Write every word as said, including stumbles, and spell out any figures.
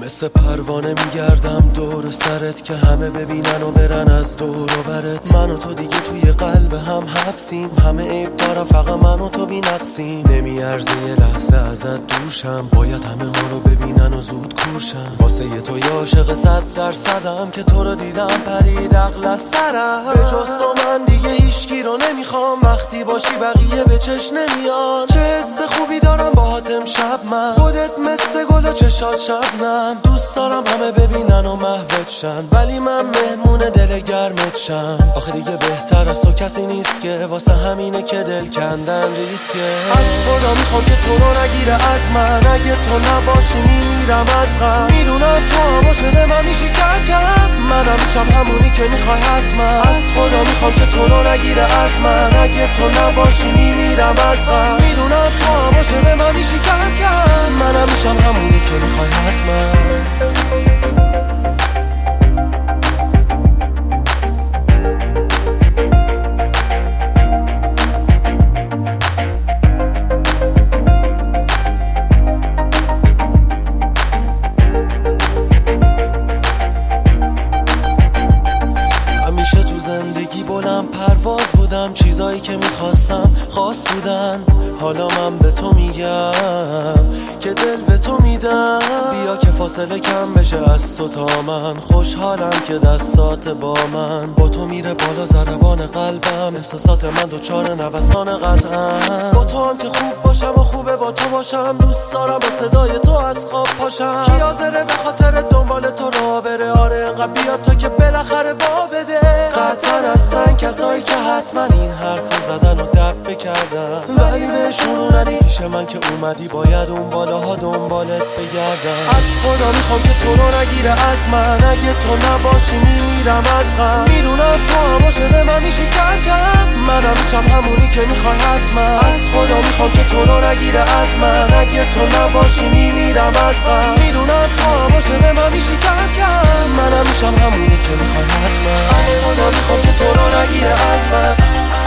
مثل پروانه میگردم دور سرت که همه ببینن و برن از دور و برت. من و تو دیگه توی قلب هم حبسیم، همه عیب دارم فقط من و تو بی نقصیم. نمیارزه یه لحظه ازت دوشم، باید همه ما رو ببینن و زود کورشم. واسه یه تو یه عاشق صد درصدم که تو رو دیدم پرید عقل از سرم. به جز تو من دیگه هیچکی رو نمیخوام، وقتی باشی بقیه به چش نمیان. چه حس خوبی دارم باهات امشب من، خودت مثل گل و چشات شبنم. دوست دارم همه ببینن و محوت شن، ولی من مهمون دل گرمت شم. آخه دیگه بهتر از تو کسی نیست که واسه همینه که دل کندن ریسکه. از خدا میخوام که تو رو نگیره از من، اگه تو نباشی میمیرم از غم. میدونم تو هم عاشق من میشی کم کم، منم میشم همونی که میخوای حتما. از خدا میخوام که تو رو نگیره از من، اگه تو نباشی میمیرم از غم. میدونم تو هم عاشق من میشی کم کم، منم میشم همونی که میخوای حتما. زندگی بلند پرواز بودم، چیزایی که میخواستم خاص بودن. حالا من به تو میگم که دل به تو میدم. بیا که فاصله کم بشه از تو تا من، خوشحالم که دستات با من. با تو میره بالا ضربان قلبم، احساسات من دوچار نوسان قطعم. با تو هم که خوب باشم و خوبه با تو باشم، دوست دارم با صدای تو از خواب پاشم. کی حاضره به خاطر دنبال تو را بره؟ آره انقدر بیا تا که بالاخره وا بده. قطعا هستن کسایی که حتما این حرف زدن و دب بکردن، ولی بهشون رو ندی پیش من که اومدی باید اون بالاها دنبالت بگردم. از خدا میخوام که تو رو نگیره از من، اگه تو نباشی میمیرم از غم. میدونم تو هم عاشق من میشی کم کم، منم میشم همونی که میخوای حتما. از خدا میخوام که تو رو نگیره از من، اگه تو نباشی میمیرم از غم. میدونم تو هم عاشق من میشی کم کم، منم میشم همونی که میخوای حتما. از خدا میخوام که تو رو نگیره از من.